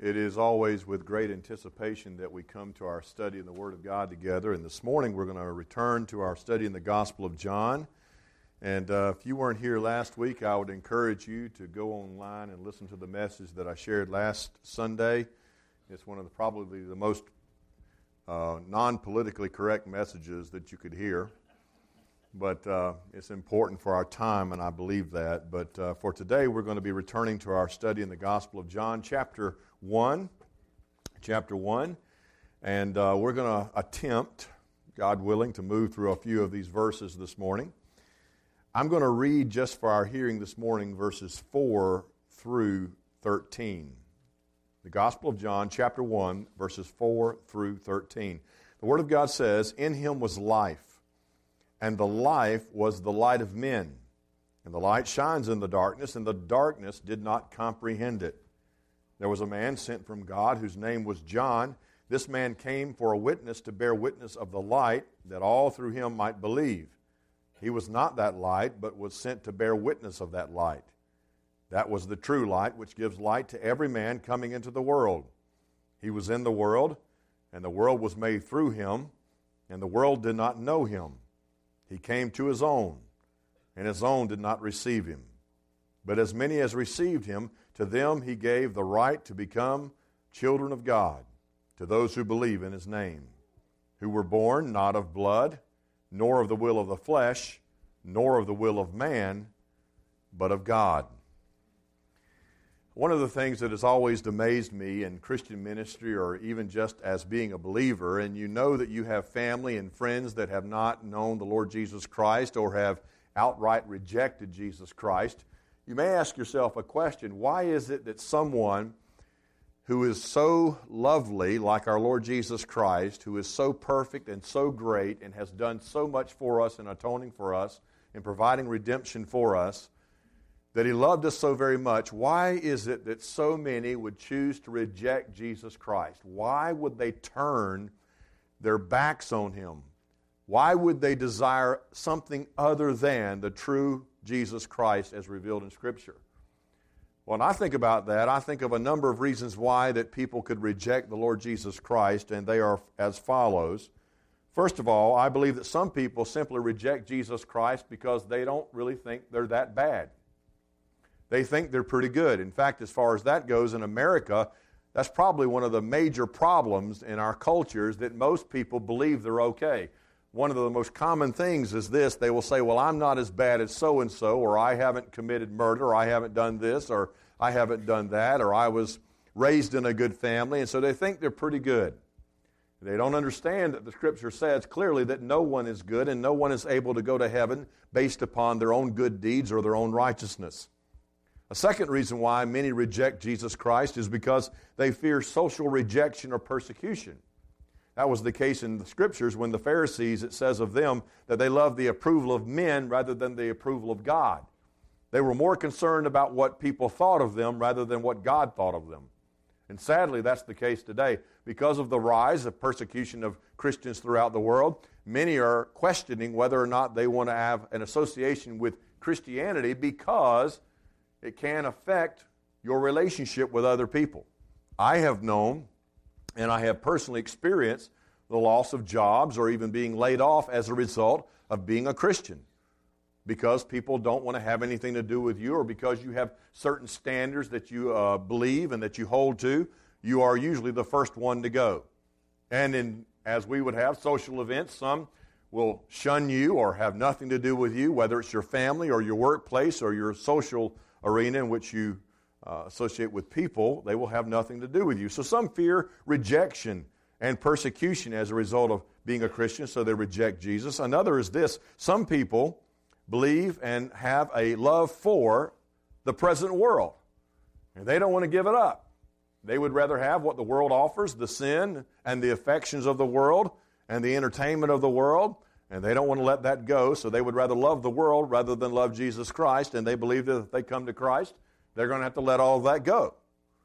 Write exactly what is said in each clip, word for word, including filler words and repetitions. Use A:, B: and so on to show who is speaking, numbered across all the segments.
A: It is always with great anticipation that we come to our study in the Word of God together. And this morning we're going to return to our study in the Gospel of John. And uh, if you weren't here last week, I would encourage you to go online and listen to the message that I shared last Sunday. It's one of the probably the most uh, non-politically correct messages that you could hear. But uh, it's important for our time, and I believe that. But uh, for today, we're going to be returning to our study in the Gospel of John, chapter one. Chapter one. And uh, we're going to attempt, God willing, to move through a few of these verses this morning. I'm going to read just for our hearing this morning verses four through thirteen. The Gospel of John, chapter one, verses four through thirteen. The Word of God says, "In him was life, and the life was the light of men. And the light shines in the darkness, and the darkness did not comprehend it. There was a man sent from God whose name was John. This man came for a witness to bear witness of the light, that all through him might believe. He was not that light, but was sent to bear witness of that light. That was the true light, which gives light to every man coming into the world. He was in the world, and the world was made through him, and the world did not know him. He came to his own, and his own did not receive him. But as many as received him, to them he gave the right to become children of God, to those who believe in his name, who were born not of blood, nor of the will of the flesh, nor of the will of man, but of God." One of the things that has always amazed me in Christian ministry, or even just as being a believer, and you know that you have family and friends that have not known the Lord Jesus Christ or have outright rejected Jesus Christ, you may ask yourself a question: why is it that someone who is so lovely, like our Lord Jesus Christ, who is so perfect and so great and has done so much for us in atoning for us and providing redemption for us, that he loved us so very much, why is it that so many would choose to reject Jesus Christ? Why would they turn their backs on him? Why would they desire something other than the true Jesus Christ as revealed in Scripture? When I think about that, I think of a number of reasons why that people could reject the Lord Jesus Christ, and they are as follows. First of all, I believe that some people simply reject Jesus Christ because they don't really think they're that bad. They think they're pretty good. In fact, as far as that goes in America, that's probably one of the major problems in our cultures, that most people believe they're okay. One of the most common things is this: they will say, well, I'm not as bad as so-and-so, or I haven't committed murder, or I haven't done this, or I haven't done that, or I was raised in a good family, and so they think they're pretty good. They don't understand that the Scripture says clearly that no one is good and no one is able to go to heaven based upon their own good deeds or their own righteousness. A second reason why many reject Jesus Christ is because they fear social rejection or persecution. That was the case in the Scriptures when the Pharisees, it says of them that they loved the approval of men rather than the approval of God. They were more concerned about what people thought of them rather than what God thought of them. And sadly, that's the case today. Because of the rise of persecution of Christians throughout the world, many are questioning whether or not they want to have an association with Christianity because it can affect your relationship with other people. I have known, and I have personally experienced, the loss of jobs or even being laid off as a result of being a Christian, because people don't want to have anything to do with you, or because you have certain standards that you uh, believe and that you hold to. You are usually the first one to go. And in, as we would have social events, some will shun you or have nothing to do with you, whether it's your family or your workplace or your social arena in which you uh, associate with people. They will have nothing to do with you. So some fear rejection and persecution as a result of being a Christian, so they reject Jesus. Another is this: some people believe and have a love for the present world, and they don't want to give it up. They would rather have what the world offers, the sin and the affections of the world and the entertainment of the world, and they don't want to let that go, so they would rather love the world rather than love Jesus Christ, and they believe that if they come to Christ, they're going to have to let all of that go.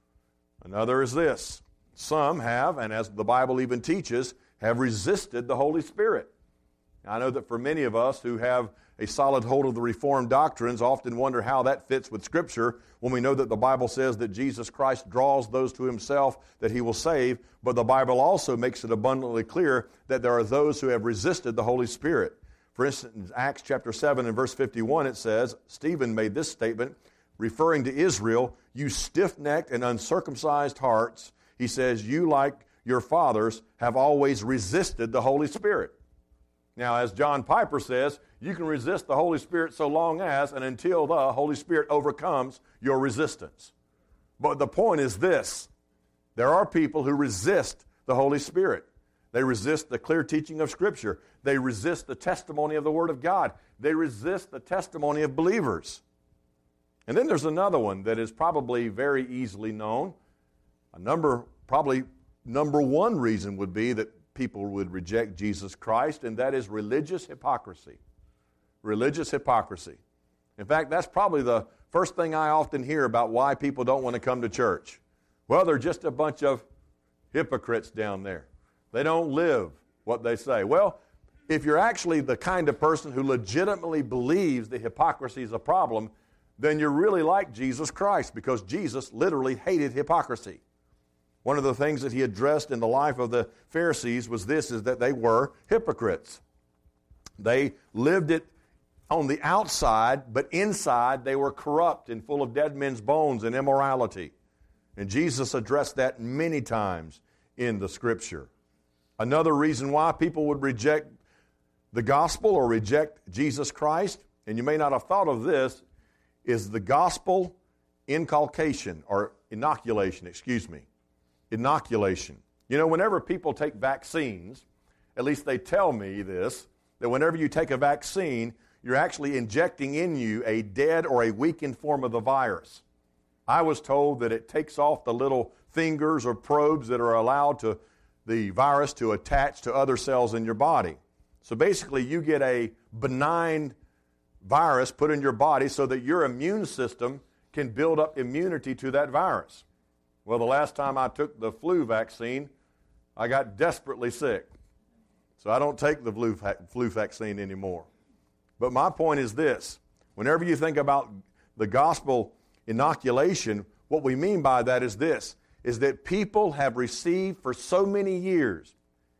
A: Another is this: some have, and as the Bible even teaches, have resisted the Holy Spirit. I know that for many of us who have a solid hold of the Reformed doctrines often wonder how that fits with Scripture when we know that the Bible says that Jesus Christ draws those to himself that he will save, but the Bible also makes it abundantly clear that there are those who have resisted the Holy Spirit. For instance, in Acts chapter seven and verse fifty-one, it says, Stephen made this statement, referring to Israel, "You stiff-necked and uncircumcised hearts," he says, "you, like your fathers, have always resisted the Holy Spirit." Now, as John Piper says, you can resist the Holy Spirit so long as and until the Holy Spirit overcomes your resistance. But the point is this: there are people who resist the Holy Spirit. They resist the clear teaching of Scripture. They resist the testimony of the Word of God. They resist the testimony of believers. And then there's another one that is probably very easily known. A number, probably number one reason would be that people would reject Jesus Christ, and that is religious hypocrisy. Religious hypocrisy. In fact, that's probably the first thing I often hear about why people don't want to come to church. Well, they're just a bunch of hypocrites down there. They don't live what they say. Well, if you're actually the kind of person who legitimately believes the hypocrisy is a problem, then you're really like Jesus Christ, because Jesus literally hated hypocrisy. One of the things that he addressed in the life of the Pharisees was this, is that they were hypocrites. They lived it on the outside, but inside they were corrupt and full of dead men's bones and immorality. And Jesus addressed that many times in the Scripture. Another reason why people would reject the gospel or reject Jesus Christ, and you may not have thought of this, is the gospel inculcation or inoculation, excuse me. Inoculation. You know, whenever people take vaccines, at least they tell me this, that whenever you take a vaccine, you're actually injecting in you a dead or a weakened form of the virus. I was told that it takes off the little fingers or probes that are allowed to the virus to attach to other cells in your body. So basically, you get a benign virus put in your body so that your immune system can build up immunity to that virus. Well, the last time I took the flu vaccine, I got desperately sick. So I don't take the flu, flu vaccine anymore. But my point is this: whenever you think about the gospel inoculation, what we mean by that is this, is that people have received for so many years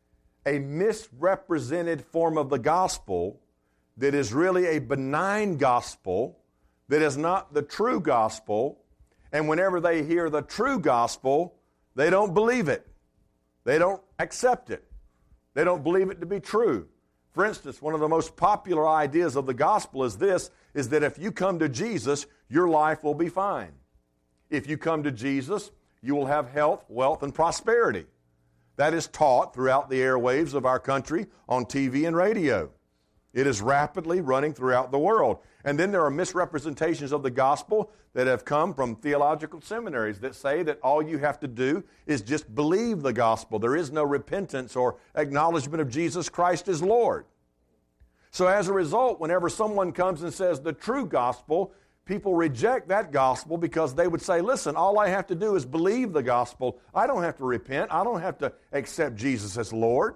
A: a misrepresented form of the gospel that is really a benign gospel, that is not the true gospel. And whenever they hear the true gospel, they don't believe it. They don't accept it. They don't believe it to be true. For instance, one of the most popular ideas of the gospel is this, is that if you come to Jesus, your life will be fine. If you come to Jesus, you will have health, wealth, and prosperity. That is taught throughout the airwaves of our country on T V and radio. It is rapidly running throughout the world. And then there are misrepresentations of the gospel that have come from theological seminaries that say that all you have to do is just believe the gospel. There is no repentance or acknowledgement of Jesus Christ as Lord. So as a result, whenever someone comes and says the true gospel, people reject that gospel because they would say, listen, all I have to do is believe the gospel. I don't have to repent. I don't have to accept Jesus as Lord.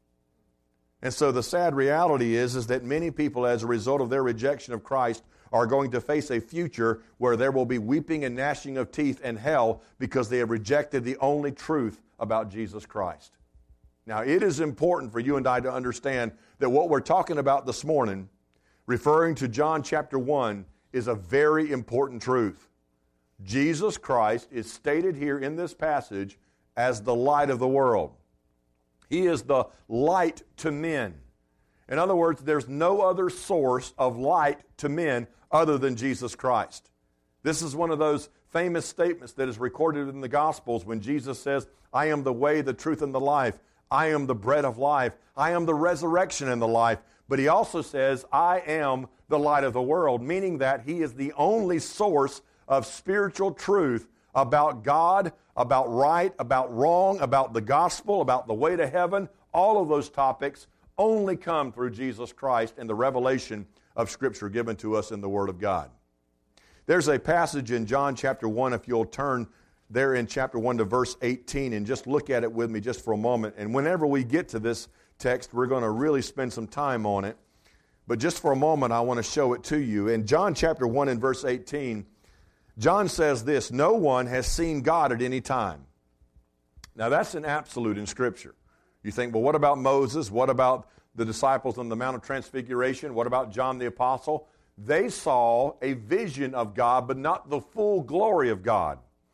A: And so the sad reality is, is that many people, as a result of their rejection of Christ, are going to face a future where there will be weeping and gnashing of teeth and hell because they have rejected the only truth about Jesus Christ. Now, it is important for you and I to understand that what we're talking about this morning, referring to John chapter one, is a very important truth. Jesus Christ is stated here in this passage as the light of the world. He is the light to men. In other words, there's no other source of light to men other than Jesus Christ. This is one of those famous statements that is recorded in the Gospels when Jesus says, I am the way, the truth, and the life. I am the bread of life. I am the resurrection and the life. But he also says, I am the light of the world, meaning that he is the only source of spiritual truth about God, about right, about wrong, about the gospel, about the way to heaven. All of those topics only come through Jesus Christ and the revelation of Scripture given to us in the Word of God. There's a passage in John chapter one, if you'll turn there in chapter one to verse eighteen and just look at it with me just for a moment. And whenever we get to this text, we're going to really spend some time on it. But just for a moment, I want to show it to you. In John chapter one and verse eighteen, John says this, no one has seen God at any time. Now that's an absolute in Scripture. You think, well, what about Moses? What about the disciples on the Mount of Transfiguration? What about John the Apostle? They saw a vision of God, but not the full glory of God.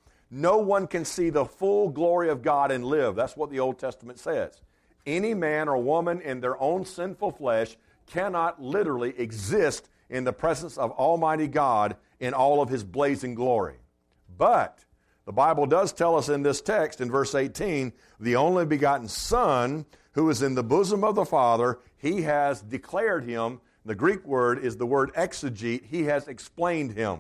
A: No one can see the full glory of God and live. That's what the Old Testament says. Any man or woman in their own sinful flesh cannot literally exist in the presence of Almighty God in all of His blazing glory. But the Bible does tell us in this text, in verse eighteen, the only begotten Son who is in the bosom of the Father, He has declared Him. The Greek word is the word exegete. He has explained Him.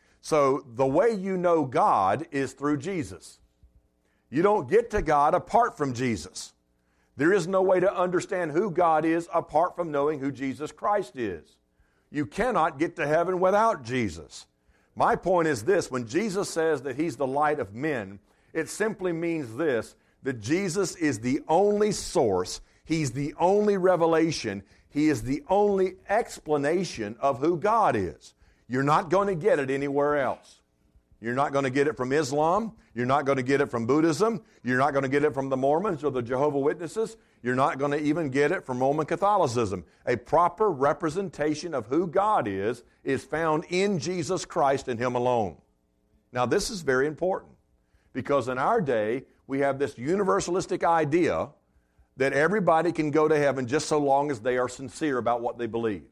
A: So the way you know God is through Jesus. You don't get to God apart from Jesus. There is no way to understand who God is apart from knowing who Jesus Christ is. You cannot get to heaven without Jesus. My point is this, when Jesus says that He's the light of men, it simply means this, that Jesus is the only source, He's the only revelation, He is the only explanation of who God is. You're not going to get it anywhere else. You're not going to get it from Islam. You're not going to get it from Buddhism. You're not going to get it from the Mormons or the Jehovah's Witnesses. You're not going to even get it from Roman Catholicism. A proper representation of who God is is found in Jesus Christ and Him alone. Now, this is very important because in our day, we have this universalistic idea that everybody can go to heaven just so long as they are sincere about what they believe.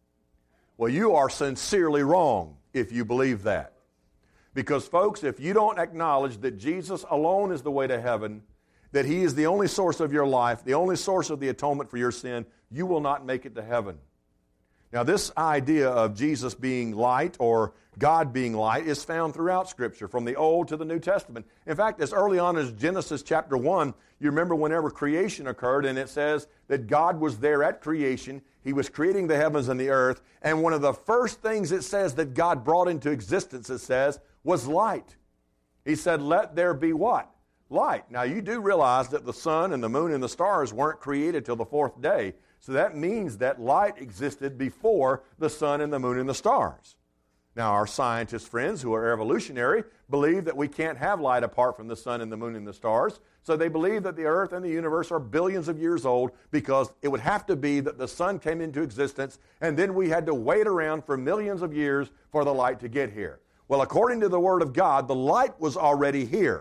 A: Well, you are sincerely wrong if you believe that. Because, folks, if you don't acknowledge that Jesus alone is the way to heaven, that He is the only source of your life, the only source of the atonement for your sin, you will not make it to heaven. Now, this idea of Jesus being light or God being light is found throughout Scripture, from the Old to the New Testament. In fact, as early on as Genesis chapter one, you remember whenever creation occurred, and it says that God was there at creation. He was creating the heavens and the earth, and one of the first things it says that God brought into existence, it says, was light. He said, let there be what? Light. Now, you do realize that the sun and the moon and the stars weren't created till the fourth day. So that means that light existed before the sun and the moon and the stars. Now, our scientist friends who are evolutionary believe that we can't have light apart from the sun and the moon and the stars. So they believe that the earth and the universe are billions of years old because it would have to be that the sun came into existence and then we had to wait around for millions of years for the light to get here. Well, according to the Word of God, the light was already here.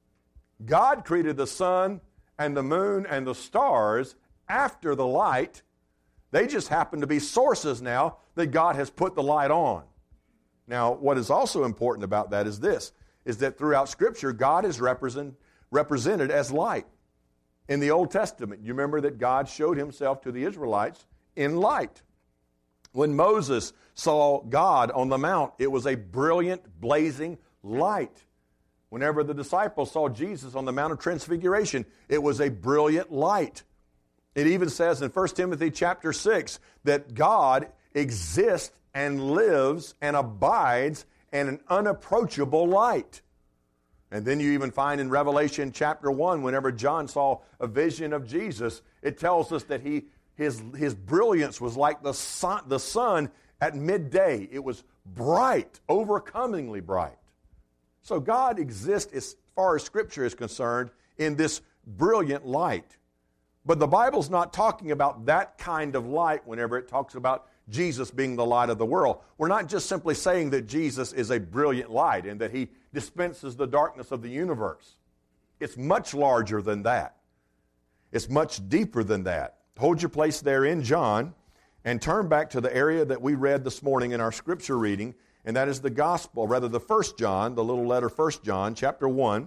A: God created the sun and the moon and the stars after the light. They just happen to be sources now that God has put the light on. Now, what is also important about that is this, is that throughout Scripture, God is represent, represented as light. In the Old Testament, you remember that God showed Himself to the Israelites in light. When Moses saw God on the mount, it was a brilliant, blazing light. Whenever the disciples saw Jesus on the Mount of Transfiguration, it was a brilliant light. It even says in First Timothy chapter six that God exists and lives and abides in an unapproachable light. And then you even find in Revelation chapter one, whenever John saw a vision of Jesus, it tells us that he his, his brilliance was like the sun, the sun at midday. It was bright, overcomingly bright. So God exists, as far as Scripture is concerned, in this brilliant light. But the Bible's not talking about that kind of light whenever it talks about Jesus being the light of the world. We're not just simply saying that Jesus is a brilliant light and that He dispenses the darkness of the universe. It's much larger than that. It's much deeper than that. Hold your place there in John and turn back to the area that we read this morning in our Scripture reading, and that is the gospel, rather the First John, the little letter First John, chapter one.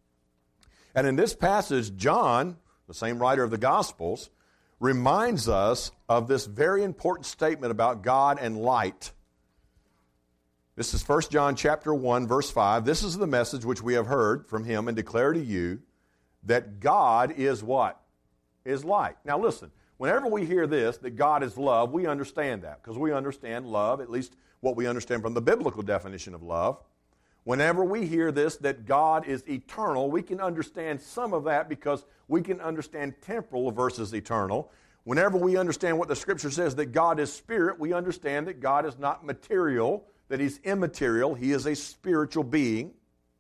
A: And in this passage, John, the same writer of the Gospels, reminds us of this very important statement about God and light. This is First John chapter one, verse five. This is the message which we have heard from Him and declare to you, that God is what? Is light. Now listen, whenever we hear this, that God is love, we understand that, because we understand love, at least what we understand from the biblical definition of love. Whenever we hear this, that God is eternal, we can understand some of that because we can understand temporal versus eternal. Whenever we understand what the Scripture says, that God is spirit, we understand that God is not material, that He's immaterial. He is a spiritual being.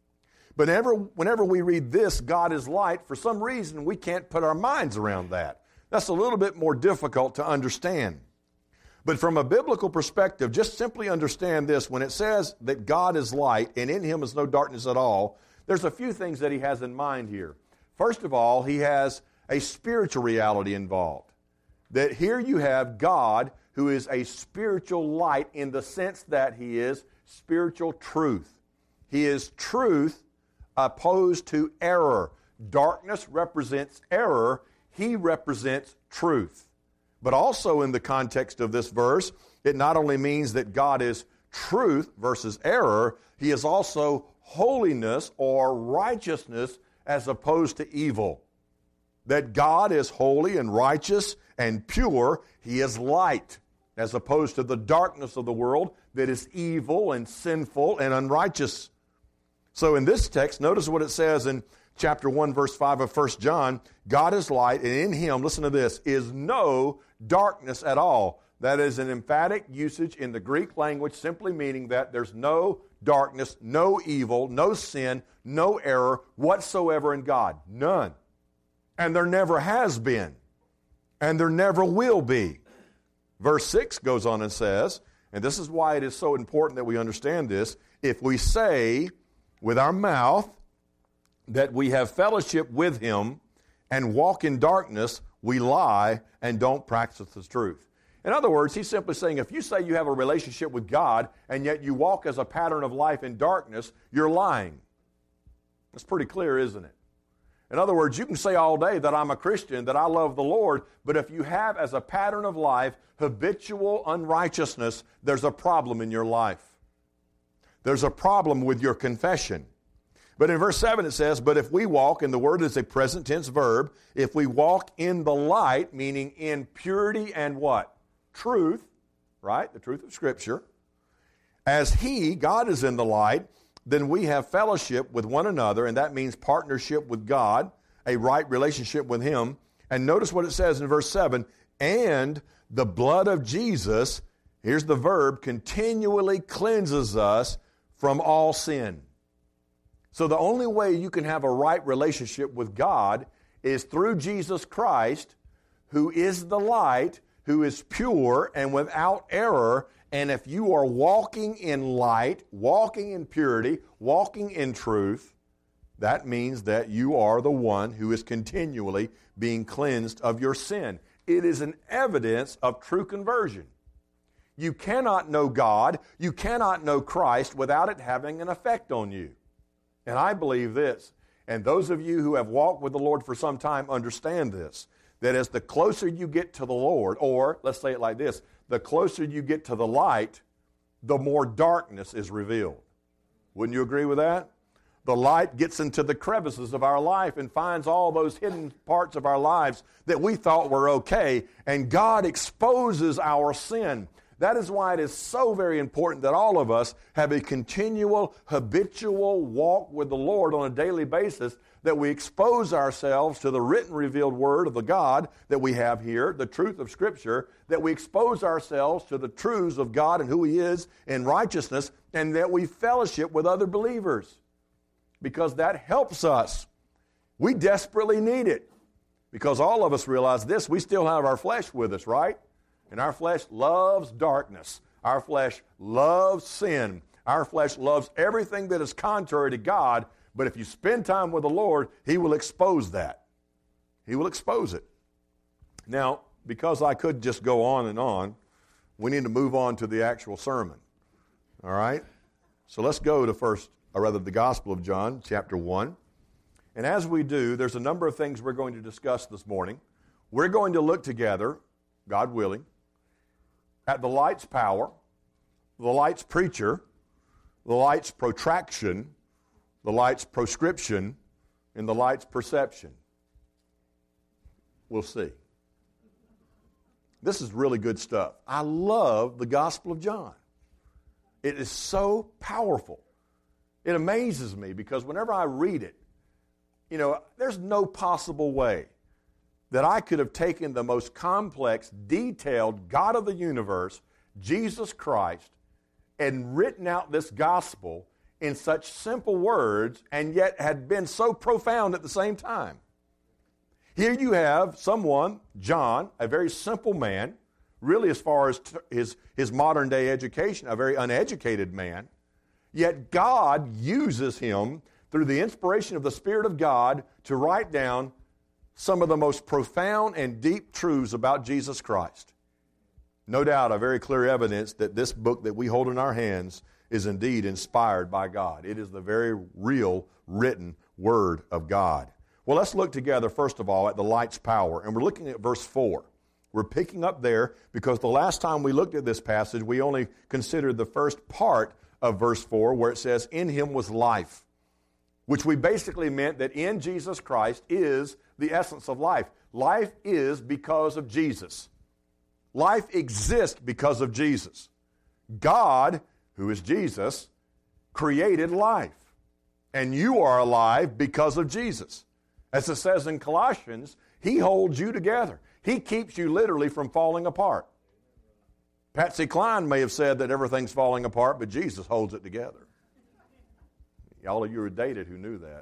A: But whenever, whenever we read this, God is light, for some reason we can't put our minds around that. That's a little bit more difficult to understand. But from a biblical perspective, just simply understand this. When it says that God is light and in Him is no darkness at all, there's a few things that He has in mind here. First of all, He has a spiritual reality involved. That here you have God who is a spiritual light in the sense that He is spiritual truth. He is truth opposed to error. Darkness represents error. He represents truth. But also in the context of this verse, it not only means that God is truth versus error, He is also holiness or righteousness as opposed to evil. That God is holy and righteous and pure. He is light as opposed to the darkness of the world that is evil and sinful and unrighteous. So in this text, notice what it says in chapter one, verse five of First John. God is light, and in Him, listen to this, is no darkness at all. That is an emphatic usage in the Greek language, simply meaning that there's no darkness, no evil, no sin, no error whatsoever in God. None. And there never has been. And there never will be. Verse six goes on and says, and this is why it is so important that we understand this, if we say with our mouth that we have fellowship with Him and walk in darkness, we lie and don't practice the truth. In other words, he's simply saying if you say you have a relationship with God and yet you walk as a pattern of life in darkness, you're lying. That's pretty clear, isn't it? In other words, you can say all day that I'm a Christian, that I love the Lord, but if you have as a pattern of life habitual unrighteousness, there's a problem in your life. There's a problem with your confession. But in verse seven it says, but if we walk, and the word is a present tense verb, if we walk in the light, meaning in purity and what? Truth, right? The truth of Scripture. As He, God, is in the light, then we have fellowship with one another, and that means partnership with God, a right relationship with Him. And notice what it says in verse seven, and the blood of Jesus, here's the verb, continually cleanses us from all sin. So the only way you can have a right relationship with God is through Jesus Christ, who is the light, who is pure and without error. And if you are walking in light, walking in purity, walking in truth, that means that you are the one who is continually being cleansed of your sin. It is an evidence of true conversion. You cannot know God, you cannot know Christ without it having an effect on you. And I believe this, and those of you who have walked with the Lord for some time understand this, that as the closer you get to the Lord, or let's say it like this, the closer you get to the light, the more darkness is revealed. Wouldn't you agree with that? The light gets into the crevices of our life and finds all those hidden parts of our lives that we thought were okay, and God exposes our sin. That is why it is so very important that all of us have a continual, habitual walk with the Lord on a daily basis, that we expose ourselves to the written, revealed Word of the God that we have here, the truth of Scripture, that we expose ourselves to the truths of God and who He is in righteousness, and that we fellowship with other believers, because that helps us. We desperately need it, because all of us realize this, we still have our flesh with us, right? And our flesh loves darkness. Our flesh loves sin. Our flesh loves everything that is contrary to God. But if you spend time with the Lord, He will expose that. He will expose it. Now, because I could just go on and on, we need to move on to the actual sermon. All right? So let's go to first, or rather the Gospel of John, chapter one. And as we do, there's a number of things we're going to discuss this morning. We're going to look together, God willing, at the light's power, the light's preacher, the light's protraction, the light's proscription, and the light's perception. We'll see. This is really good stuff. I love the Gospel of John. It is so powerful. It amazes me because whenever I read it, you know, there's no possible way that I could have taken the most complex, detailed God of the universe, Jesus Christ, and written out this gospel in such simple words, and yet had been so profound at the same time. Here you have someone, John, a very simple man, really as far as t- his, his modern day education, a very uneducated man, yet God uses him through the inspiration of the Spirit of God to write down some of the most profound and deep truths about Jesus Christ. No doubt, a very clear evidence that this book that we hold in our hands is indeed inspired by God. It is the very real written Word of God. Well, let's look together, first of all, at the light's power. And we're looking at verse four. We're picking up there because the last time we looked at this passage, we only considered the first part of verse four, where it says, in him was life, which we basically meant that in Jesus Christ is the essence of life. Life is because of Jesus. Life exists because of Jesus. God, who is Jesus, created life. And you are alive because of Jesus. As it says in Colossians, He holds you together. He keeps you literally from falling apart. Patsy Cline may have said that everything's falling apart, but Jesus holds it together. All of you are dated who knew that.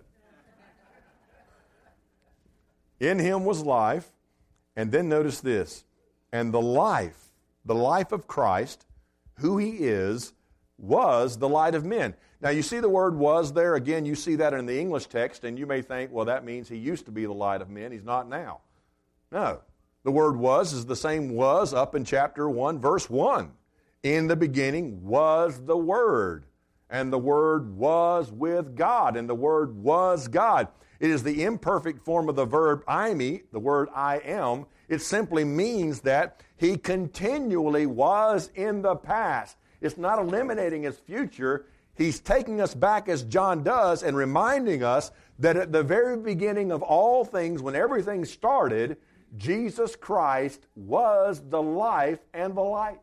A: In Him was life, and then notice this, and the life, the life of Christ, who He is, was the light of men. Now you see the word was there. Again, you see that in the English text, and you may think, well, that means He used to be the light of men. He's not now. No. The word was is the same was up in chapter one, verse one. In the beginning was the Word, and the Word was with God, and the Word was God. It is the imperfect form of the verb eimi, the word I am. It simply means that He continually was in the past. It's not eliminating His future. He's taking us back, as John does, and reminding us that at the very beginning of all things, when everything started, Jesus Christ was the life and the light.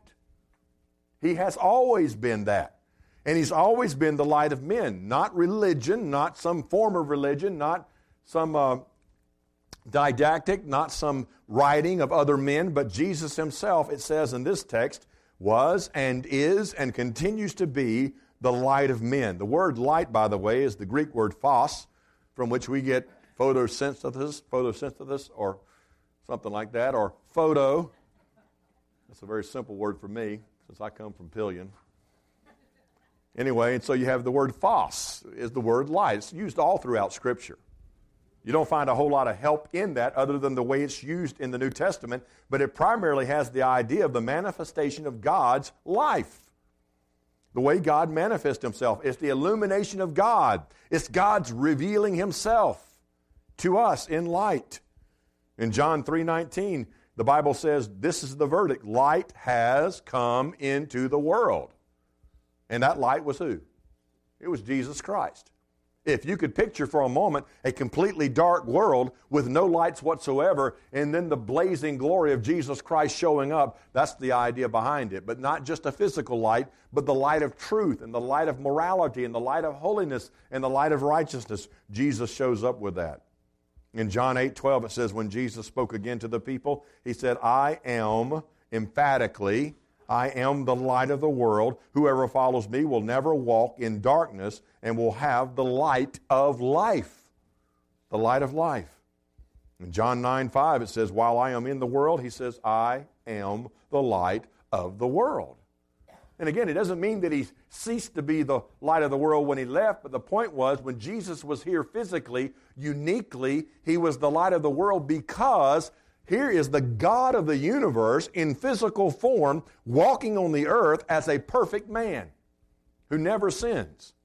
A: He has always been that. And He's always been the light of men, not religion, not some form of religion, not some uh, didactic, not some writing of other men, but Jesus Himself, it says in this text, was and is and continues to be the light of men. The word light, by the way, is the Greek word phos, from which we get photosynthesis, photosynthesis or something like that, or photo. That's a very simple word for me, since I come from Pillion. Anyway, and so you have the word phos, is the word light. It's used all throughout Scripture. You don't find a whole lot of help in that other than the way it's used in the New Testament, but it primarily has the idea of the manifestation of God's life. The way God manifests Himself. It's the illumination of God. It's God's revealing Himself to us in light. In John three nineteen, the Bible says, this is the verdict. Light has come into the world. And that light was who? It was Jesus Christ. If you could picture for a moment a completely dark world with no lights whatsoever, and then the blazing glory of Jesus Christ showing up, that's the idea behind it. But not just a physical light, but the light of truth and the light of morality and the light of holiness and the light of righteousness. Jesus shows up with that. In John eight twelve, it says, when Jesus spoke again to the people, He said, I am, emphatically, I am the light of the world. Whoever follows me will never walk in darkness and will have the light of life. The light of life. In John nine five, it says, while I am in the world, He says, I am the light of the world. And again, it doesn't mean that He ceased to be the light of the world when He left, but the point was when Jesus was here physically, uniquely, He was the light of the world because here is the God of the universe in physical form walking on the earth as a perfect man who never sins.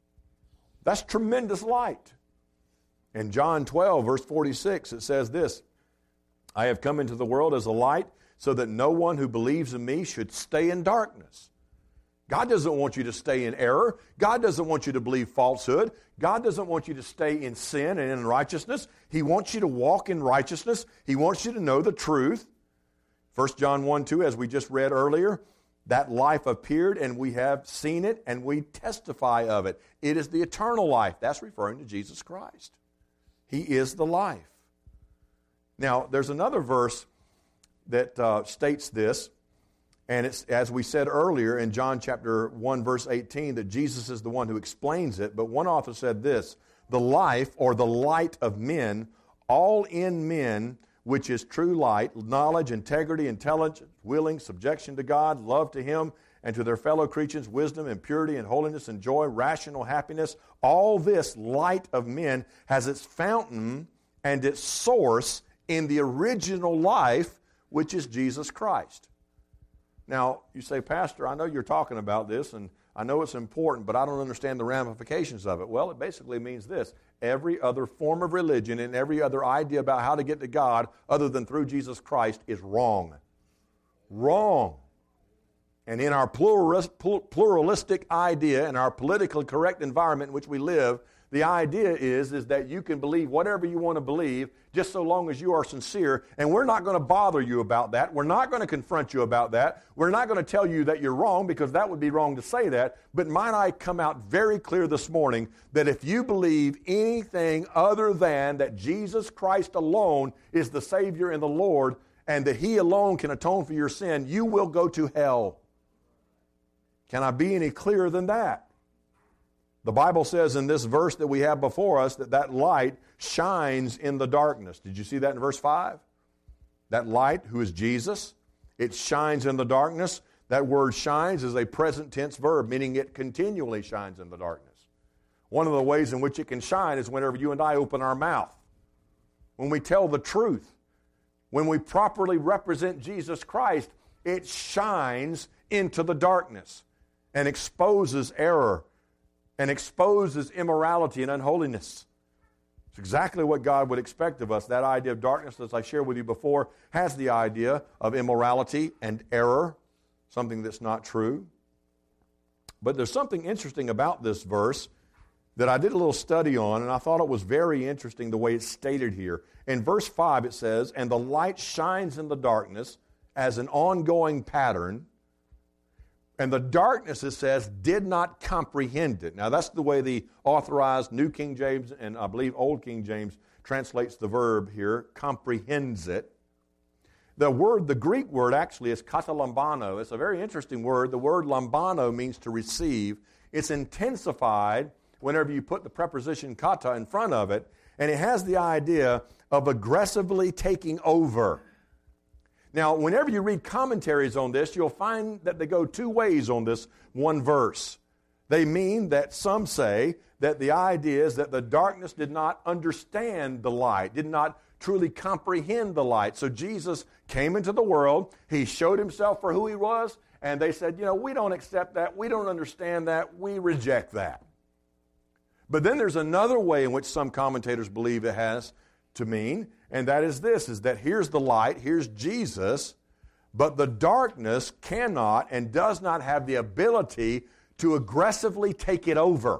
A: That's tremendous light. In John twelve, verse forty-six, it says this, I have come into the world as a light so that no one who believes in me should stay in darkness. God doesn't want you to stay in error. God doesn't want you to believe falsehood. God doesn't want you to stay in sin and in unrighteousness. He wants you to walk in righteousness. He wants you to know the truth. First John one two, as we just read earlier, that life appeared and we have seen it and we testify of it. It is the eternal life. That's referring to Jesus Christ. He is the life. Now, there's another verse that uh, states this, and it's, as we said earlier in John chapter one, verse eighteen, that Jesus is the one who explains it. But one author said this, the life or the light of men, all in men, which is true light, knowledge, integrity, intelligence, willing, subjection to God, love to Him, and to their fellow creatures, wisdom and purity and holiness and joy, rational happiness. All this light of men has its fountain and its source in the original life, which is Jesus Christ. Now, you say, Pastor, I know you're talking about this, and I know it's important, but I don't understand the ramifications of it. Well, it basically means this. Every other form of religion and every other idea about how to get to God other than through Jesus Christ is wrong. Wrong. And in our pluralistic idea, in our politically correct environment in which we live, the idea is, is that you can believe whatever you want to believe just so long as you are sincere, and we're not going to bother you about that. We're not going to confront you about that. We're not going to tell you that you're wrong, because that would be wrong to say that. But might I come out very clear this morning that if you believe anything other than that Jesus Christ alone is the Savior and the Lord, and that He alone can atone for your sin, you will go to hell. Can I be any clearer than that? The Bible says in this verse that we have before us that that light shines in the darkness. Did you see that in verse five? That light, who is Jesus, it shines in the darkness. That word shines is a present tense verb, meaning it continually shines in the darkness. One of the ways in which it can shine is whenever you and I open our mouth. When we tell the truth, when we properly represent Jesus Christ, it shines into the darkness and exposes error and exposes immorality and unholiness. It's exactly what God would expect of us. That idea of darkness, as I shared with you before, has the idea of immorality and error, something that's not true. But there's something interesting about this verse that I did a little study on, and I thought it was very interesting the way it's stated here. In verse five it says, and the light shines in the darkness as an ongoing pattern, and the darkness, it says, did not comprehend it. Now, that's the way the authorized New King James and I believe Old King James translates the verb here, comprehends it. The word, the Greek word actually is katalambano. It's a very interesting word. The word lambano means to receive. It's intensified whenever you put the preposition kata in front of it, and it has the idea of aggressively taking over. Now, whenever you read commentaries on this, you'll find that they go two ways on this one verse. They mean that some say that the idea is that the darkness did not understand the light, did not truly comprehend the light. So Jesus came into the world, He showed Himself for who He was, and they said, you know, we don't accept that, we don't understand that, we reject that. But then there's another way in which some commentators believe it has to mean, and that is this, is that here's the light, here's Jesus, but the darkness cannot and does not have the ability to aggressively take it over.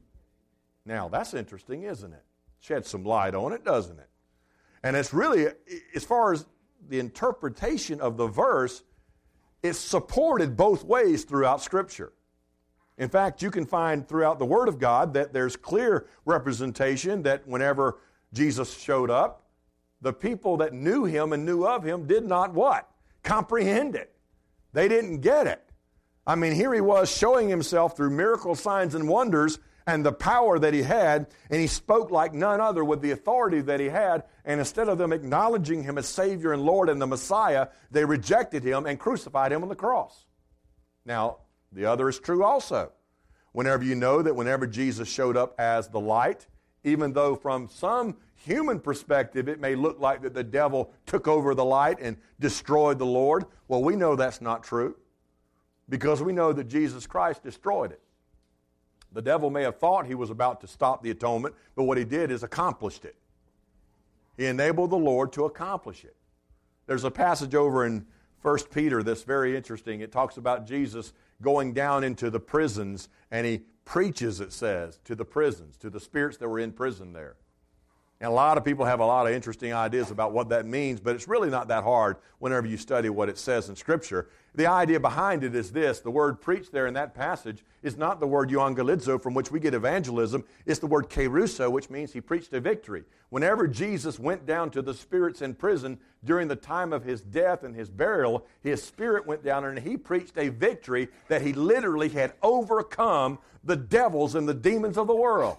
A: Now, that's interesting, isn't it? Shed some light on it, doesn't it? And it's really, as far as the interpretation of the verse, it's supported both ways throughout Scripture. In fact, you can find throughout the Word of God that there's clear representation that whenever Jesus showed up, the people that knew Him and knew of Him did not what? Comprehend it. They didn't get it. I mean, here He was showing Himself through miracles, signs, and wonders and the power that He had, and He spoke like none other with the authority that He had, and instead of them acknowledging Him as Savior and Lord and the Messiah, they rejected Him and crucified Him on the cross. Now, the other is true also. Whenever you know that whenever Jesus showed up as the light, even though from some human perspective it may look like that the devil took over the light and destroyed the Lord, well, we know that's not true because we know that Jesus Christ destroyed it. The devil may have thought he was about to stop the atonement, but what he did is accomplished it. He enabled the Lord to accomplish it. There's a passage over in First Peter that's very interesting. It talks about Jesus going down into the prisons, and He preaches, it says, to the prisons, to the spirits that were in prison there. And a lot of people have a lot of interesting ideas about what that means, but it's really not that hard whenever you study what it says in Scripture. The idea behind it is this. The word preached there in that passage is not the word euangelizo from which we get evangelism. It's the word keruso, which means he preached a victory. Whenever Jesus went down to the spirits in prison during the time of his death and his burial, his spirit went down and he preached a victory that he literally had overcome the devils and the demons of the world.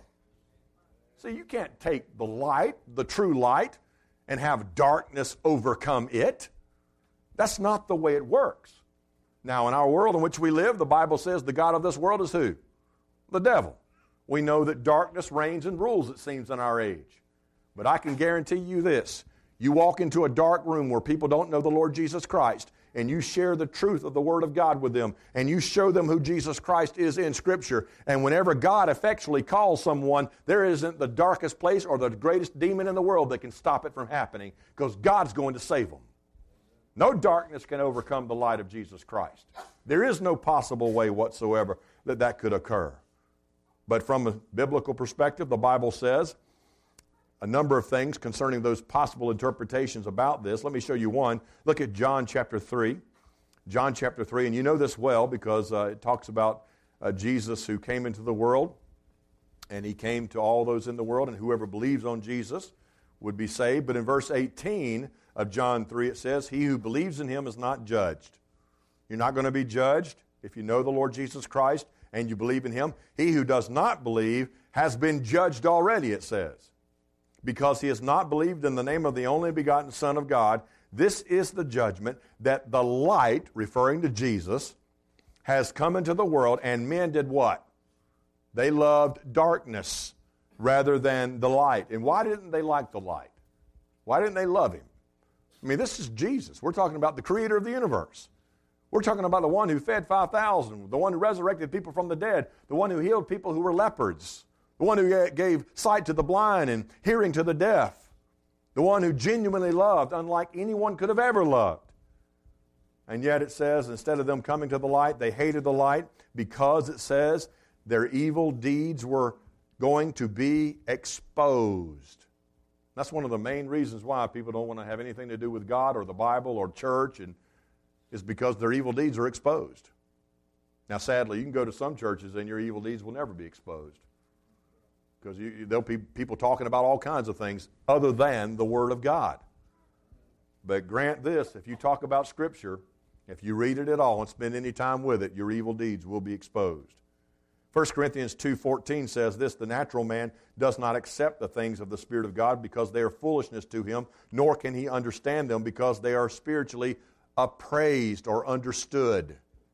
A: See, you can't take the light, the true light, and have darkness overcome it. That's not the way it works. Now, in our world in which we live, the Bible says the God of this world is who? The devil. We know that darkness reigns and rules, it seems, in our age. But I can guarantee you this. You walk into a dark room where people don't know the Lord Jesus Christ, and you share the truth of the Word of God with them, and you show them who Jesus Christ is in Scripture, and whenever God effectually calls someone, there isn't the darkest place or the greatest demon in the world that can stop it from happening, because God's going to save them. No darkness can overcome the light of Jesus Christ. There is no possible way whatsoever that that could occur. But from a biblical perspective, the Bible says a number of things concerning those possible interpretations about this. Let me show you one. Look at John chapter three. John chapter three, and you know this well because uh, it talks about uh, Jesus who came into the world, and he came to all those in the world, and whoever believes on Jesus would be saved. But in verse eighteen of John three, it says, he who believes in him is not judged. You're not going to be judged if you know the Lord Jesus Christ and you believe in him. He who does not believe has been judged already, it says, because he has not believed in the name of the only begotten Son of God. This is the judgment, that the light, referring to Jesus, has come into the world, and men did what? They loved darkness rather than the light. And why didn't they like the light? Why didn't they love him? I mean, this is Jesus. We're talking about the creator of the universe. We're talking about the one who fed five thousand, the one who resurrected people from the dead, the one who healed people who were leopards, the one who gave sight to the blind and hearing to the deaf, the one who genuinely loved unlike anyone could have ever loved. And yet it says, instead of them coming to the light, they hated the light because it says their evil deeds were going to be exposed. That's one of the main reasons why people don't want to have anything to do with God or the Bible or church, and is because their evil deeds are exposed. Now, sadly, you can go to some churches and your evil deeds will never be exposed, because you, there'll be people talking about all kinds of things other than the Word of God. But grant this, if you talk about Scripture, if you read it at all and spend any time with it, your evil deeds will be exposed. First Corinthians two fourteen says this, the natural man does not accept the things of the Spirit of God because they are foolishness to him, nor can he understand them because they are spiritually appraised or understood.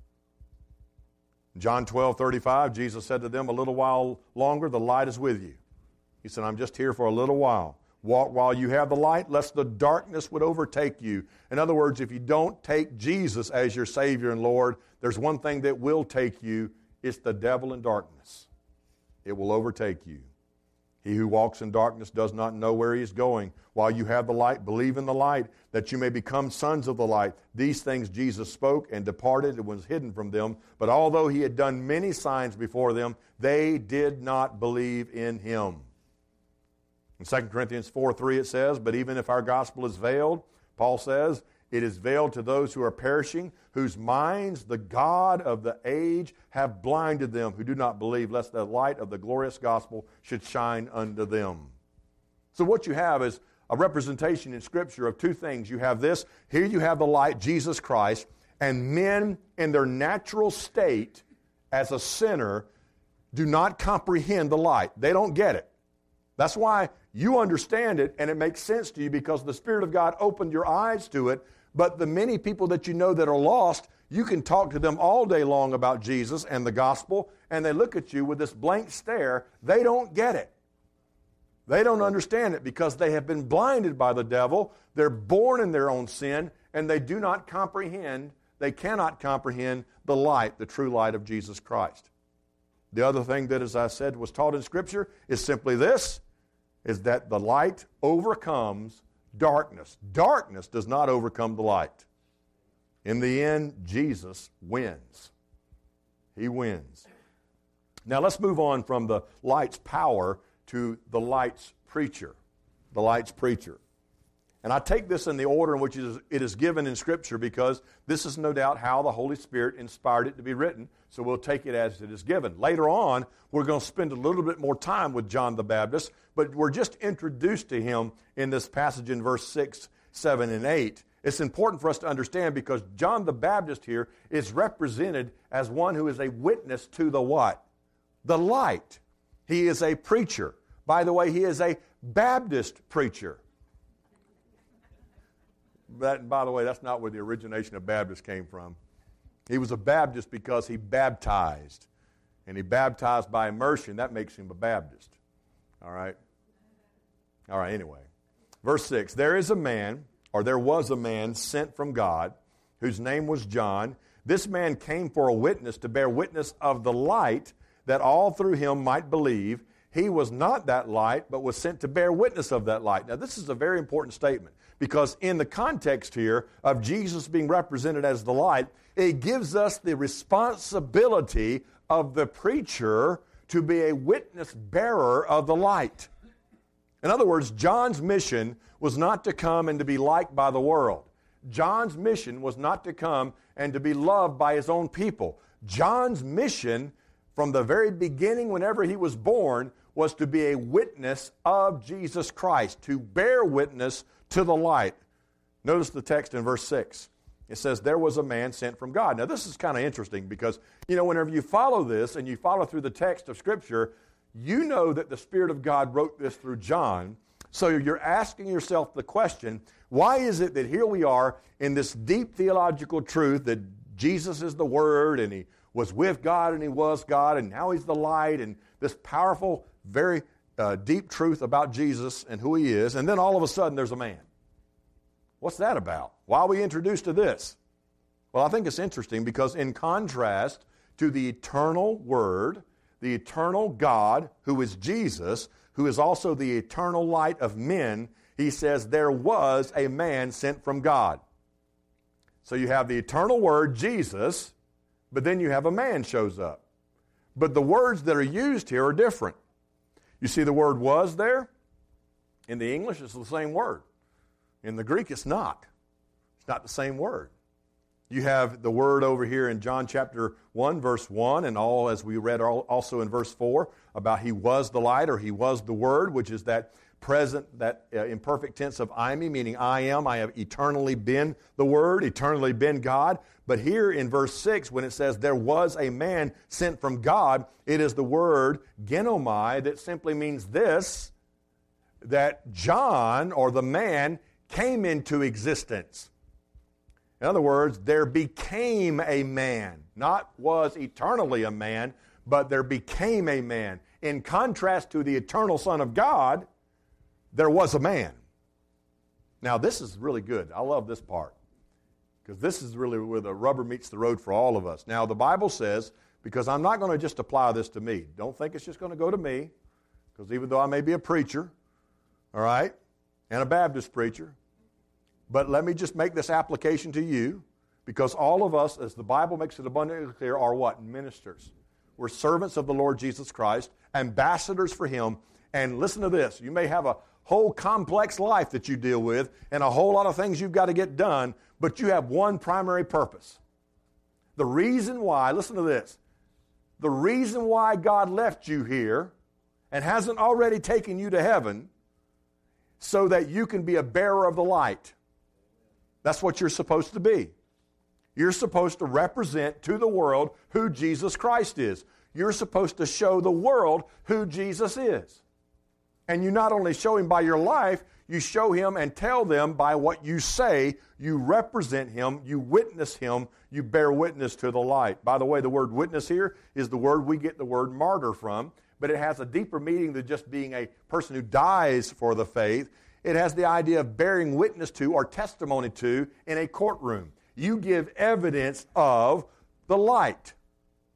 A: John twelve thirty-five, Jesus said to them, a little while longer, the light is with you. He said, I'm just here for a little while. Walk while you have the light, lest the darkness would overtake you. In other words, if you don't take Jesus as your Savior and Lord, there's one thing that will take you. It's the devil in darkness. It will overtake you. He who walks in darkness does not know where he is going. While you have the light, believe in the light, that you may become sons of the light. These things Jesus spoke and departed and was hidden from them. But although he had done many signs before them, they did not believe in him. In Second Corinthians four three it says, but even if our gospel is veiled, Paul says, it is veiled to those who are perishing, whose minds the God of the age have blinded them, who do not believe, lest the light of the glorious gospel should shine unto them. So what you have is a representation in Scripture of two things. You have this, here you have the light, Jesus Christ, and men in their natural state as a sinner do not comprehend the light. They don't get it. That's why you understand it and it makes sense to you, because the Spirit of God opened your eyes to it. But the many people that you know that are lost, you can talk to them all day long about Jesus and the gospel, and they look at you with this blank stare. They don't get it. They don't understand it because they have been blinded by the devil. They're born in their own sin, and they do not comprehend, they cannot comprehend the light, the true light of Jesus Christ. The other thing that, as I said, was taught in Scripture is simply this, is that the light overcomes darkness. Darkness does not overcome the light. In the end, Jesus wins. He wins. Now let's move on from the light's power to the light's preacher. the light's preacher. And I take this in the order in which it is, it is given in Scripture because this is no doubt how the Holy Spirit inspired it to be written. So we'll take it as it is given. Later on, we're going to spend a little bit more time with John the Baptist, but we're just introduced to him in this passage in verse six, seven, and eight. It's important for us to understand because John the Baptist here is represented as one who is a witness to the what? The light. He is a preacher. By the way, he is a Baptist preacher. That, by the way, that's not where the origination of Baptist came from. He was a Baptist because he baptized. And he baptized by immersion. That makes him a Baptist. All right? All right, anyway. Verse six, there is a man, or there was a man sent from God, whose name was John. This man came for a witness to bear witness of the light, that all through him might believe. He was not that light, but was sent to bear witness of that light. Now, this is a very important statement, because in the context here of Jesus being represented as the light, it gives us the responsibility of the preacher to be a witness bearer of the light. In other words, John's mission was not to come and to be liked by the world. John's mission was not to come and to be loved by his own people. John's mission from the very beginning, whenever he was born, was to be a witness of Jesus Christ, to bear witness to the light. Notice the text in verse six. It says, there was a man sent from God. Now, this is kind of interesting because, you know, whenever you follow this and you follow through the text of Scripture, you know that the Spirit of God wrote this through John. So you're asking yourself the question, why is it that here we are in this deep theological truth that Jesus is the Word and He was with God and He was God and now He's the light, and this powerful, very uh, deep truth about Jesus and who He is, and then all of a sudden there's a man. What's that about? Why are we introduced to this? Well, I think it's interesting because in contrast to the eternal Word, the eternal God, who is Jesus, who is also the eternal light of men, He says there was a man sent from God. So you have the eternal Word, Jesus, but then you have a man shows up. But the words that are used here are different. You see the word was there? In the English, it's the same word. In the Greek, it's not. It's not the same word. You have the word over here in John chapter one, verse one, and all as we read also in verse four, about He was the light, or He was the Word, which is that present, that uh, imperfect tense of I me, meaning I am. I have eternally been the Word, eternally been God. But here in verse six, when it says there was a man sent from God, it is the word genomai that simply means this, that John, or the man, came into existence. In other words, there became a man. Not was eternally a man, but there became a man. In contrast to the eternal Son of God, there was a man. Now, this is really good. I love this part, because this is really where the rubber meets the road for all of us. Now, the Bible says, because I'm not going to just apply this to me. Don't think it's just going to go to me, because even though I may be a preacher, all right, and a Baptist preacher, but let me just make this application to you, because all of us, as the Bible makes it abundantly clear, are what? Ministers. We're servants of the Lord Jesus Christ, ambassadors for Him. And listen to this. You may have a whole complex life that you deal with and a whole lot of things you've got to get done, but you have one primary purpose. The reason why, listen to this, the reason why God left you here and hasn't already taken you to heaven, so that you can be a bearer of the light. That's what you're supposed to be. You're supposed to represent to the world who Jesus Christ is. You're supposed to show the world who Jesus is. And you not only show Him by your life, you show Him and tell them by what you say. You represent Him, you witness Him, you bear witness to the light. By the way, the word witness here is the word we get the word martyr from, but it has a deeper meaning than just being a person who dies for the faith. It has the idea of bearing witness to or testimony to in a courtroom. You give evidence of the light.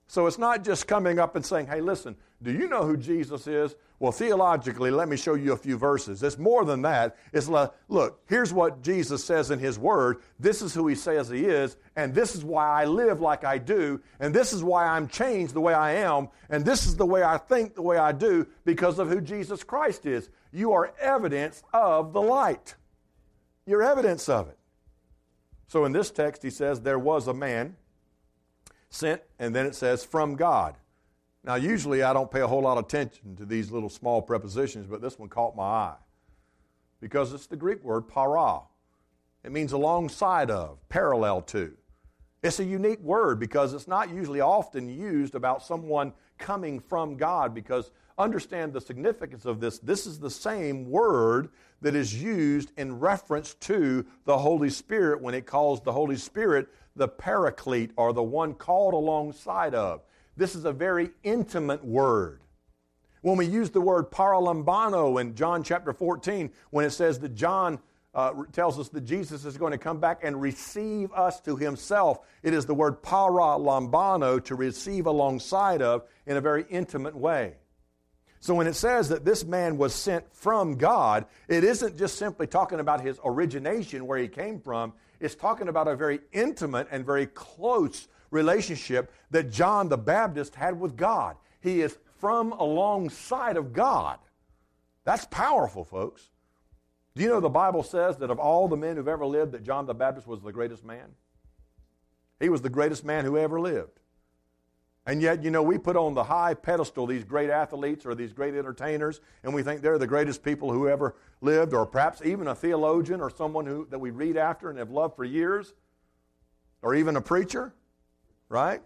A: So it's not just coming up and saying, hey, listen, do you know who Jesus is? Well, theologically, let me show you a few verses. It's more than that. It's like, look, here's what Jesus says in His Word. This is who He says He is, and this is why I live like I do, and this is why I'm changed the way I am, and this is the way I think the way I do because of who Jesus Christ is. You are evidence of the light. You're evidence of it. So in this text, He says, there was a man sent, and then it says, from God. Now, usually I don't pay a whole lot of attention to these little small prepositions, but this one caught my eye because it's the Greek word para. It means alongside of, parallel to. It's a unique word because it's not usually often used about someone coming from God, because understand the significance of this. This is the same word that is used in reference to the Holy Spirit when it calls the Holy Spirit the Paraclete, or the one called alongside of. This is a very intimate word. When we use the word paralambano in John chapter fourteen, when it says that John uh, tells us that Jesus is going to come back and receive us to Himself, it is the word paralambano, to receive alongside of, in a very intimate way. So when it says that this man was sent from God, it isn't just simply talking about his origination, where he came from. It's talking about a very intimate and very close relationship that John the Baptist had with God. He is from alongside of God. That's powerful, folks. Do you know the Bible says that of all the men who've ever lived, that John the Baptist was the greatest man? He was the greatest man who ever lived. And yet, you know, we put on the high pedestal these great athletes or these great entertainers, and we think they're the greatest people who ever lived, or perhaps even a theologian or someone who that we read after and have loved for years, or even a preacher, right?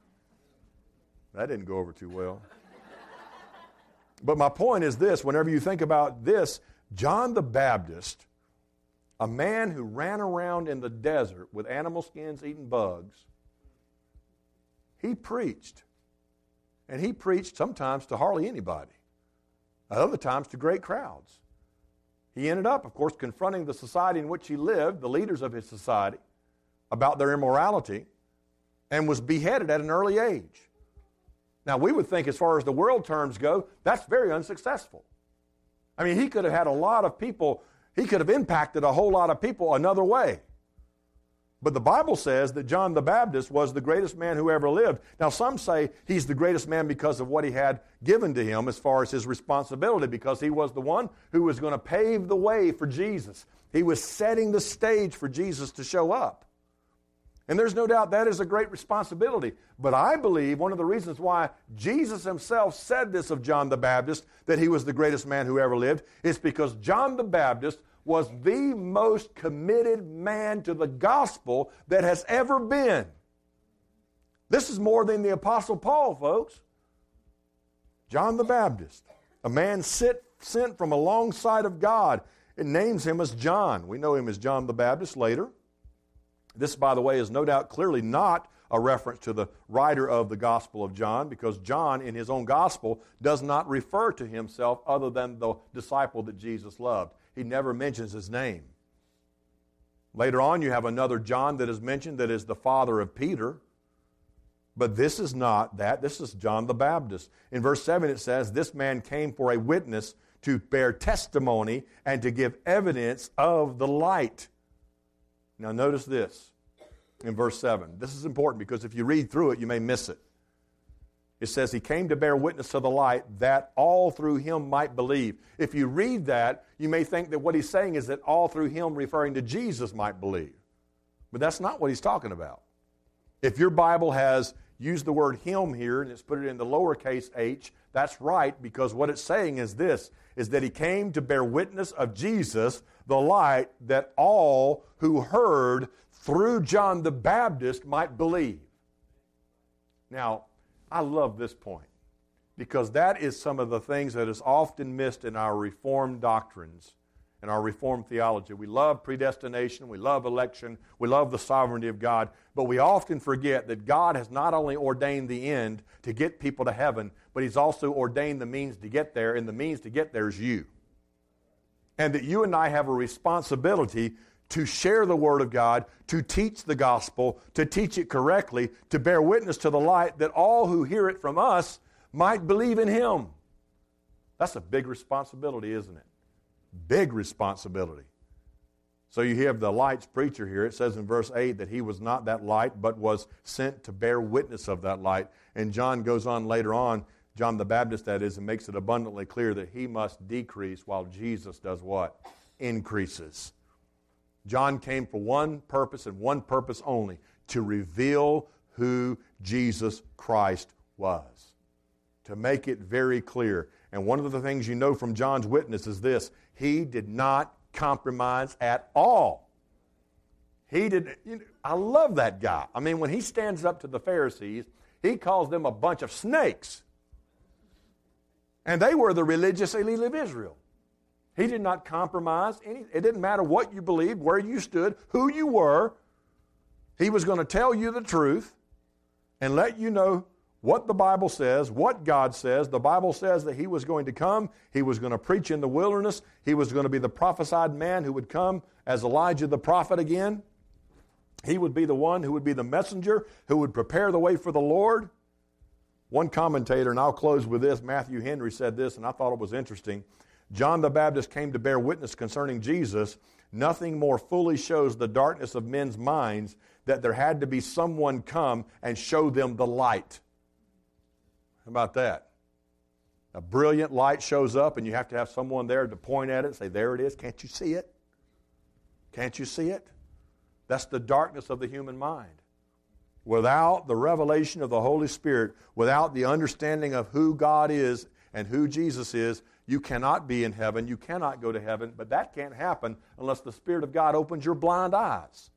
A: That didn't go over too well. But my point is this: whenever you think about this, John the Baptist, a man who ran around in the desert with animal skins eating bugs, he preached. And he preached sometimes to hardly anybody, at other times to great crowds. He ended up, of course, confronting the society in which he lived, the leaders of his society, about their immorality, and was beheaded at an early age. Now, we would think, as far as the world terms go, that's very unsuccessful. I mean, he could have had a lot of people, he could have impacted a whole lot of people another way. But the Bible says that John the Baptist was the greatest man who ever lived. Now, some say he's the greatest man because of what he had given to him as far as his responsibility, because he was the one who was going to pave the way for Jesus. He was setting the stage for Jesus to show up. And there's no doubt that is a great responsibility. But I believe one of the reasons why Jesus Himself said this of John the Baptist, that he was the greatest man who ever lived, is because John the Baptist was the most committed man to the gospel that has ever been. This is more than the Apostle Paul, folks. John the Baptist, a man sit, sent from alongside of God. It names him as John. We know him as John the Baptist later. This, by the way, is no doubt clearly not a reference to the writer of the Gospel of John, because John, in his own gospel, does not refer to himself other than the disciple that Jesus loved. He never mentions his name. Later on, you have another John that is mentioned that is the father of Peter. But this is not that. This is John the Baptist. In verse seven it says, this man came for a witness, to bear testimony and to give evidence of the light. Now notice this in verse seven. This is important because if you read through it, you may miss it. It says, he came to bear witness to the light, that all through him might believe. If you read that, you may think that what he's saying is that all through him, referring to Jesus, might believe. But that's not what he's talking about. If your Bible has used the word him here, and it's put it in the lowercase h, that's right, because what it's saying is this, is that he came to bear witness of Jesus, the light, that all who heard through John the Baptist might believe. Now, I love this point, because that is some of the things that is often missed in our Reformed doctrines and our Reformed theology. We love predestination, we love election, we love the sovereignty of God, but we often forget that God has not only ordained the end to get people to heaven, but He's also ordained the means to get there, and the means to get there is you. And that you and I have a responsibility to share the Word of God, to teach the gospel, to teach it correctly, to bear witness to the light, that all who hear it from us might believe in Him. That's a big responsibility, isn't it? Big responsibility. So you have the light's preacher here. It says in verse eight that he was not that light, but was sent to bear witness of that light. And John goes on later on, John the Baptist that is, and makes it abundantly clear that he must decrease while Jesus does what? Increases. John came for one purpose and one purpose only, to reveal who Jesus Christ was. To make it very clear. And one of the things you know from John's witness is this: he did not compromise at all. He did. You know, I love that guy. I mean, when he stands up to the Pharisees, he calls them a bunch of snakes. And they were the religious elite of Israel. He did not compromise. Any, it didn't matter what you believed, where you stood, who you were. He was going to tell you the truth and let you know what the Bible says, what God says. The Bible says that He was going to come. He was going to preach in the wilderness. He was going to be the prophesied man who would come as Elijah the prophet again. He would be the one who would be the messenger, who would prepare the way for the Lord. One commentator, and I'll close with this, Matthew Henry said this, and I thought it was interesting. John the Baptist came to bear witness concerning Jesus. Nothing more fully shows the darkness of men's minds that there had to be someone come and show them the light. How about that? A brilliant light shows up and you have to have someone there to point at it and say, there it is. Can't you see it? Can't you see it? That's the darkness of the human mind. Without the revelation of the Holy Spirit, without the understanding of who God is and who Jesus is, you cannot be in heaven. You cannot go to heaven. But that can't happen unless the Spirit of God opens your blind eyes.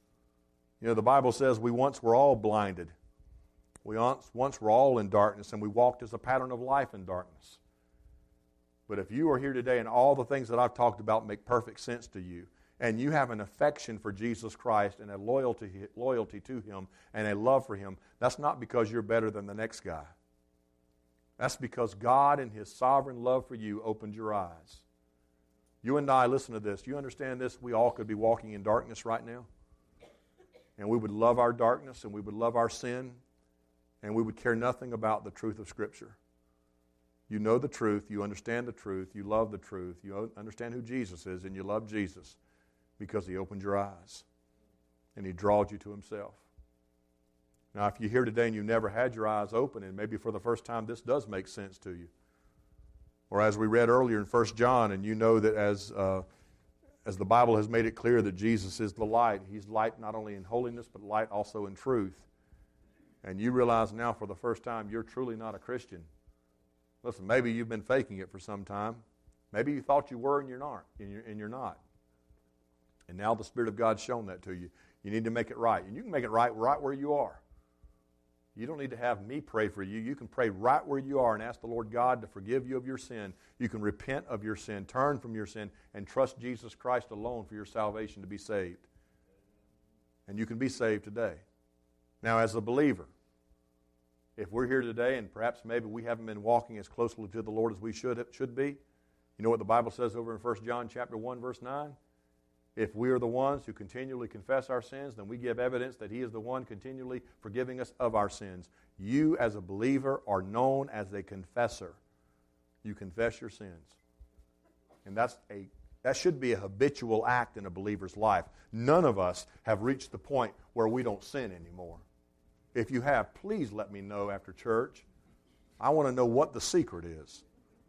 A: You know, the Bible says we once were all blinded. We once, once were all in darkness, and we walked as a pattern of life in darkness. But if you are here today and all the things that I've talked about make perfect sense to you, and you have an affection for Jesus Christ and a loyalty, loyalty to Him and a love for Him, that's not because you're better than the next guy. That's because God in His sovereign love for you opened your eyes. You and I, listen to this. You understand this? We all could be walking in darkness right now. And we would love our darkness and we would love our sin. And we would care nothing about the truth of Scripture. You know the truth. You understand the truth. You love the truth. You understand who Jesus is, and you love Jesus because He opened your eyes and He drawed you to Himself. Now, if you're here today and you've never had your eyes open, and maybe for the first time this does make sense to you, or as we read earlier in First John, and you know that as uh, as the Bible has made it clear that Jesus is the light, He's light not only in holiness, but light also in truth. And you realize now for the first time you're truly not a Christian. Listen, maybe you've been faking it for some time. Maybe you thought you were and you're not. And you're, and you're not. And now the Spirit of God's shown that to you. You need to make it right. And you can make it right right where you are. You don't need to have me pray for you. You can pray right where you are and ask the Lord God to forgive you of your sin. You can repent of your sin, turn from your sin, and trust Jesus Christ alone for your salvation to be saved. And you can be saved today. Now, as a believer, if we're here today and perhaps maybe we haven't been walking as closely to the Lord as we should, should be, you know what the Bible says over in First John chapter one, verse nine? If we are the ones who continually confess our sins, then we give evidence that He is the one continually forgiving us of our sins. You, as a believer, are known as a confessor. You confess your sins. And that's a that should be a habitual act in a believer's life. None of us have reached the point where we don't sin anymore. If you have, please let me know after church. I want to know what the secret is.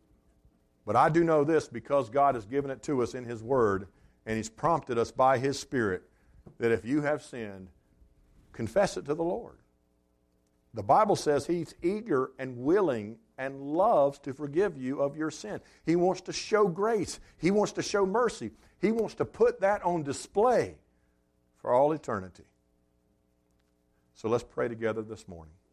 A: But I do know this, because God has given it to us in His Word, and He's prompted us by His Spirit, that if you have sinned, confess it to the Lord. The Bible says He's eager and willing and loves to forgive you of your sin. He wants to show grace. He wants to show mercy. He wants to put that on display for all eternity. So let's pray together this morning.